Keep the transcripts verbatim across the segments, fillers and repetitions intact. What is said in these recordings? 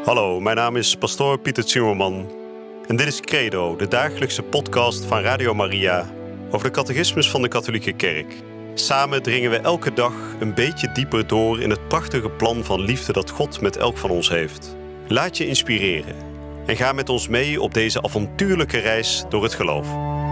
Hallo, mijn naam is pastoor Pieter Zimmerman en dit is Credo, de dagelijkse podcast van Radio Maria over de catechismus van de katholieke kerk. Samen dringen we elke dag een beetje dieper door in het prachtige plan van liefde dat God met elk van ons heeft. Laat je inspireren en ga met ons mee op deze avontuurlijke reis door het geloof.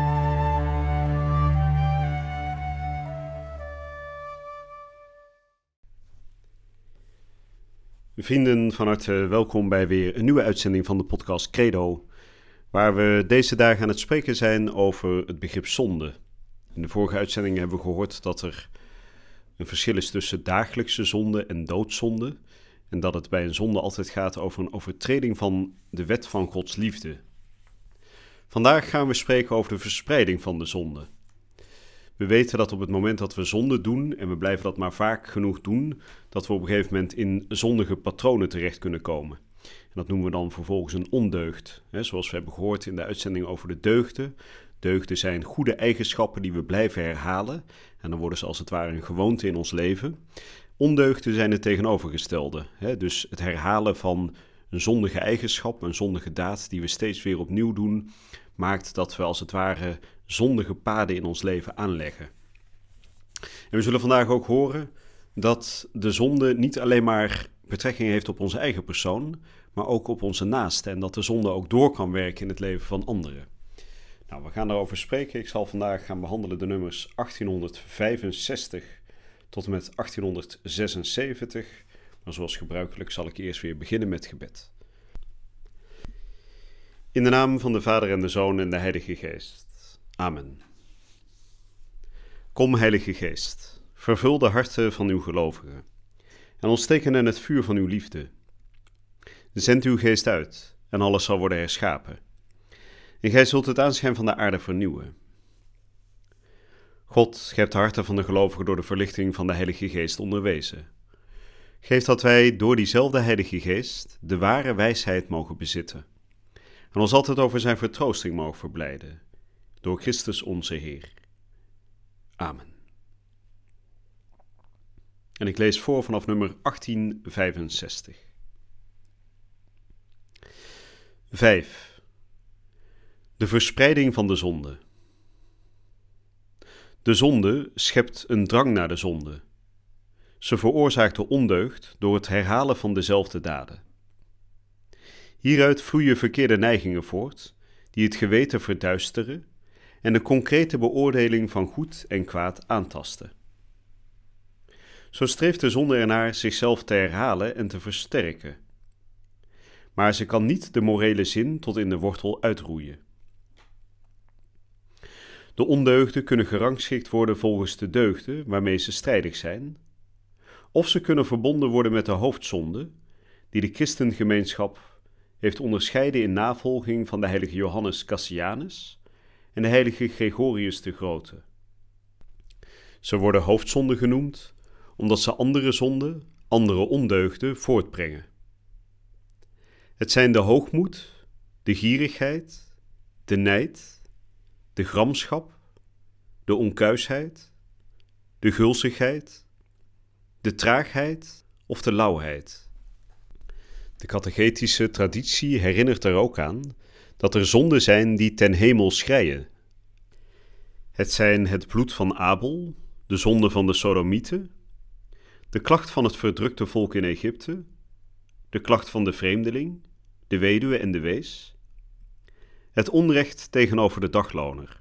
Vrienden, van harte welkom bij weer een nieuwe uitzending van de podcast Credo, waar we deze dagen aan het spreken zijn over het begrip zonde. In de vorige uitzending hebben we gehoord dat er een verschil is tussen dagelijkse zonde en doodzonde, en dat het bij een zonde altijd gaat over een overtreding van de wet van Gods liefde. Vandaag gaan we spreken over de verspreiding van de zonde. We weten dat op het moment dat we zonde doen, en we blijven dat maar vaak genoeg doen, dat we op een gegeven moment in zondige patronen terecht kunnen komen. En dat noemen we dan vervolgens een ondeugd. He, zoals we hebben gehoord in de uitzending over de deugden. Deugden zijn goede eigenschappen die we blijven herhalen. En dan worden ze als het ware een gewoonte in ons leven. Ondeugden zijn het tegenovergestelde. He, dus het herhalen van een zondige eigenschap, een zondige daad die we steeds weer opnieuw doen, maakt dat we als het ware zondige paden in ons leven aanleggen. En we zullen vandaag ook horen dat de zonde niet alleen maar betrekking heeft op onze eigen persoon, maar ook op onze naasten. En dat de zonde ook door kan werken in het leven van anderen. Nou, we gaan daarover spreken. Ik zal vandaag gaan behandelen de nummers achttienhonderdvijfenzestig tot en met achttienhonderdzesenzeventig. Maar zoals gebruikelijk zal ik eerst weer beginnen met gebed. In de naam van de Vader en de Zoon en de Heilige Geest. Amen. Kom, Heilige Geest, vervul de harten van uw gelovigen en ontsteek hen in het vuur van uw liefde. Zend uw geest uit en alles zal worden herschapen. En gij zult het aanschijn van de aarde vernieuwen. God, gij hebt de harten van de gelovigen door de verlichting van de Heilige Geest onderwezen. Geef dat wij door diezelfde Heilige Geest de ware wijsheid mogen bezitten en ons altijd over zijn vertroosting mogen verblijden, door Christus onze Heer. Amen. En ik lees voor vanaf nummer achttienhonderdvijfenzestig. vijf. De verspreiding van de zonde. De zonde schept een drang naar de zonde. Ze veroorzaakt de ondeugd door het herhalen van dezelfde daden. Hieruit vloeien verkeerde neigingen voort, die het geweten verduisteren en de concrete beoordeling van goed en kwaad aantasten. Zo streeft de zonde ernaar zichzelf te herhalen en te versterken. Maar ze kan niet de morele zin tot in de wortel uitroeien. De ondeugden kunnen gerangschikt worden volgens de deugden waarmee ze strijdig zijn, of ze kunnen verbonden worden met de hoofdzonde, die de christengemeenschap heeft onderscheiden in navolging van de heilige Johannes Cassianus en de heilige Gregorius de Grote. Ze worden hoofdzonden genoemd, omdat ze andere zonden, andere ondeugden voortbrengen. Het zijn de hoogmoed, de gierigheid, de nijd, de gramschap, de onkuisheid, de gulzigheid, de traagheid of de lauwheid. De catechetische traditie herinnert er ook aan dat er zonden zijn die ten hemel schreien. Het zijn het bloed van Abel, de zonde van de Sodomieten, de klacht van het verdrukte volk in Egypte, de klacht van de vreemdeling, de weduwe en de wees, het onrecht tegenover de dagloner.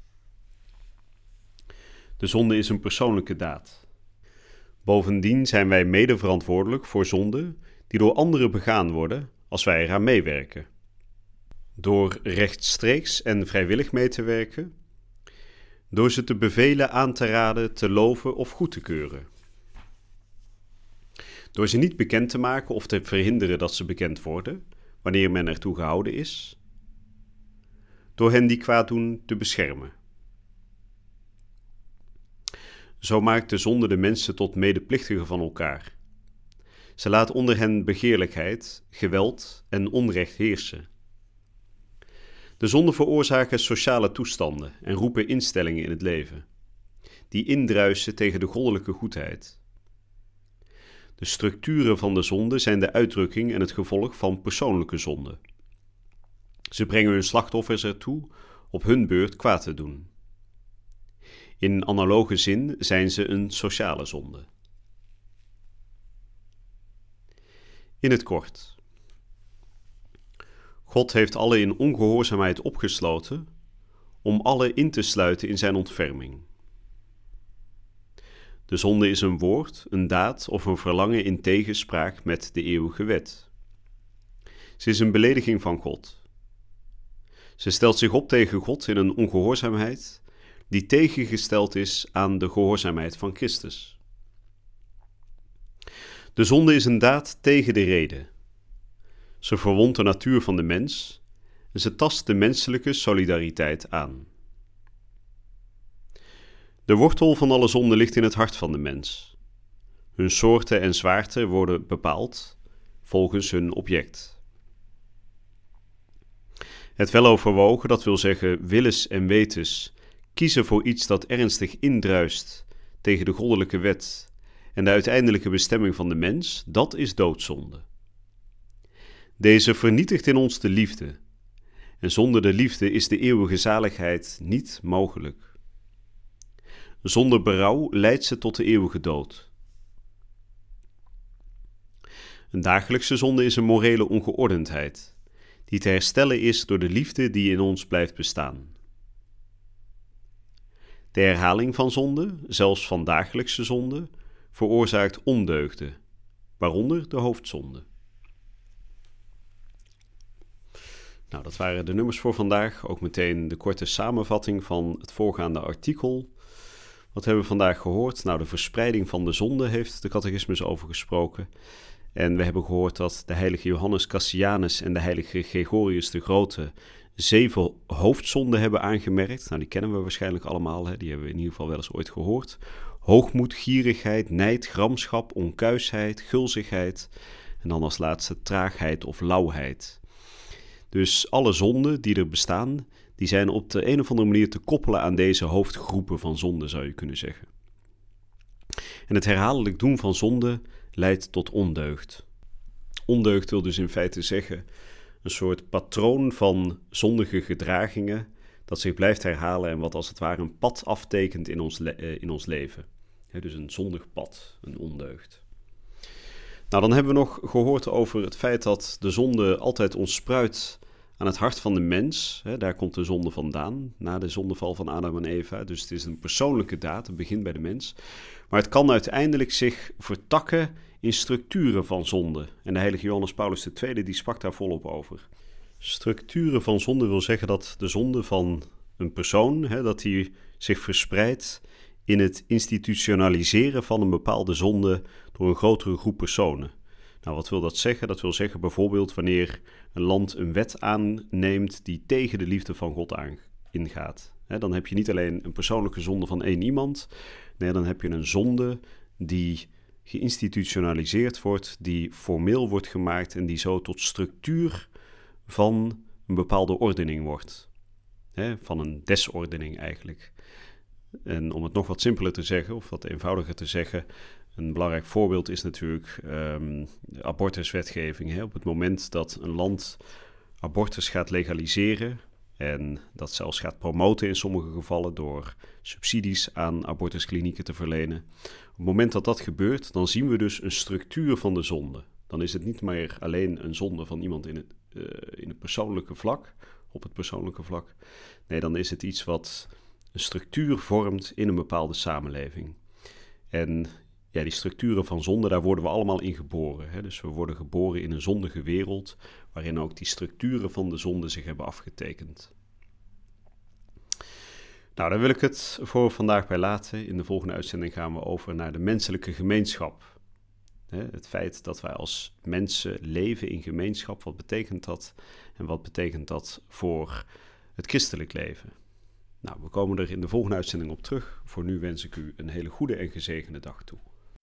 De zonde is een persoonlijke daad. Bovendien zijn wij mede verantwoordelijk voor zonden die door anderen begaan worden als wij eraan meewerken. Door rechtstreeks en vrijwillig mee te werken, door ze te bevelen, aan te raden, te loven of goed te keuren. Door ze niet bekend te maken of te verhinderen dat ze bekend worden, wanneer men ertoe gehouden is. Door hen die kwaad doen te beschermen. Zo maakt de zonde de mensen tot medeplichtigen van elkaar. Ze laat onder hen begeerlijkheid, geweld en onrecht heersen. De zonden veroorzaken sociale toestanden en roepen instellingen in het leven, die indruisen tegen de goddelijke goedheid. De structuren van de zonde zijn de uitdrukking en het gevolg van persoonlijke zonde. Ze brengen hun slachtoffers ertoe op hun beurt kwaad te doen. In analoge zin zijn ze een sociale zonde. In het kort. God heeft alle in ongehoorzaamheid opgesloten om alle in te sluiten in zijn ontferming. De zonde is een woord, een daad of een verlangen in tegenspraak met de eeuwige wet. Ze is een belediging van God. Ze stelt zich op tegen God in een ongehoorzaamheid die tegengesteld is aan de gehoorzaamheid van Christus. De zonde is een daad tegen de rede. Ze verwondt de natuur van de mens en ze tast de menselijke solidariteit aan. De wortel van alle zonde ligt in het hart van de mens. Hun soorten en zwaarte worden bepaald volgens hun object. Het weloverwogen, dat wil zeggen willens en wetens, kiezen voor iets dat ernstig indruist tegen de goddelijke wet en de uiteindelijke bestemming van de mens, dat is doodzonde. Deze vernietigt in ons de liefde, en zonder de liefde is de eeuwige zaligheid niet mogelijk. Zonder berouw leidt ze tot de eeuwige dood. Een dagelijkse zonde is een morele ongeordendheid, die te herstellen is door de liefde die in ons blijft bestaan. De herhaling van zonde, zelfs van dagelijkse zonde, veroorzaakt ondeugden, waaronder de hoofdzonde. Nou, dat waren de nummers voor vandaag. Ook meteen de korte samenvatting van het voorgaande artikel. Wat hebben we vandaag gehoord? Nou, de verspreiding van de zonde heeft de catechismus over gesproken. En we hebben gehoord dat de heilige Johannes Cassianus en de heilige Gregorius de Grote zeven hoofdzonden hebben aangemerkt. Nou, die kennen we waarschijnlijk allemaal, hè? Die hebben we in ieder geval wel eens ooit gehoord. Hoogmoed, gierigheid, nijd, gramschap, onkuisheid, gulzigheid en dan als laatste traagheid of lauwheid. Dus alle zonden die er bestaan, die zijn op de een of andere manier te koppelen aan deze hoofdgroepen van zonden, zou je kunnen zeggen. En het herhaaldelijk doen van zonde leidt tot ondeugd. Ondeugd wil dus in feite zeggen een soort patroon van zondige gedragingen dat zich blijft herhalen en wat als het ware een pad aftekent in ons, le- in ons leven. He, dus een zondig pad, een ondeugd. Nou, dan hebben we nog gehoord over het feit dat de zonde altijd ontspruit aan het hart van de mens. He, daar komt de zonde vandaan, na de zondeval van Adam en Eva. Dus het is een persoonlijke daad, het begint bij de mens. Maar het kan uiteindelijk zich vertakken in structuren van zonde. En de heilige Johannes Paulus de Tweede die sprak daar volop over. Structuren van zonde wil zeggen dat de zonde van een persoon, he, dat die zich verspreidt in het institutionaliseren van een bepaalde zonde door een grotere groep personen. Nou, wat wil dat zeggen? Dat wil zeggen bijvoorbeeld wanneer een land een wet aanneemt die tegen de liefde van God aan, ingaat. He, dan heb je niet alleen een persoonlijke zonde van één iemand, nee, dan heb je een zonde die geïnstitutionaliseerd wordt, die formeel wordt gemaakt en die zo tot structuur van een bepaalde ordening wordt. He, van een desordening eigenlijk. En om het nog wat simpeler te zeggen, of wat eenvoudiger te zeggen, een belangrijk voorbeeld is natuurlijk um, de abortuswetgeving. Hè. Op het moment dat een land abortus gaat legaliseren en dat zelfs gaat promoten in sommige gevallen door subsidies aan abortusklinieken te verlenen. Op het moment dat dat gebeurt, dan zien we dus een structuur van de zonde. Dan is het niet meer alleen een zonde van iemand in het, uh, in het persoonlijke vlak, op het persoonlijke vlak. Nee, dan is het iets wat een structuur vormt in een bepaalde samenleving. En ja, die structuren van zonde, daar worden we allemaal in geboren. Hè? Dus we worden geboren in een zondige wereld, waarin ook die structuren van de zonde zich hebben afgetekend. Nou, daar wil ik het voor vandaag bij laten. In de volgende uitzending gaan we over naar de menselijke gemeenschap. Hè? Het feit dat wij als mensen leven in gemeenschap, wat betekent dat? En wat betekent dat voor het christelijk leven? Nou, we komen er in de volgende uitzending op terug. Voor nu wens ik u een hele goede en gezegende dag toe.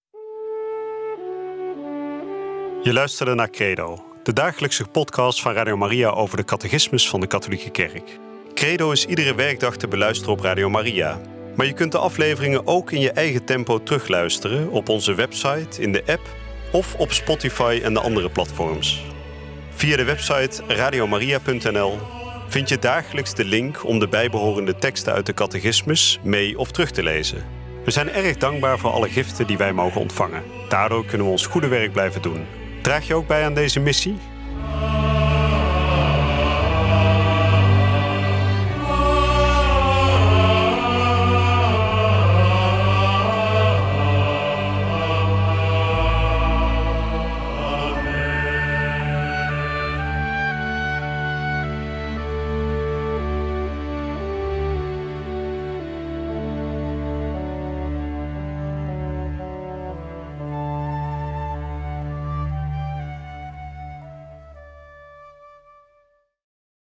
Je luisterde naar Credo, de dagelijkse podcast van Radio Maria over de catechismus van de Katholieke Kerk. Credo is iedere werkdag te beluisteren op Radio Maria. Maar je kunt de afleveringen ook in je eigen tempo terugluisteren op onze website, in de app of op Spotify en de andere platforms. Via de website radiomaria punt n l vind je dagelijks de link om de bijbehorende teksten uit de catechismus mee of terug te lezen. We zijn erg dankbaar voor alle giften die wij mogen ontvangen. Daardoor kunnen we ons goede werk blijven doen. Draag je ook bij aan deze missie?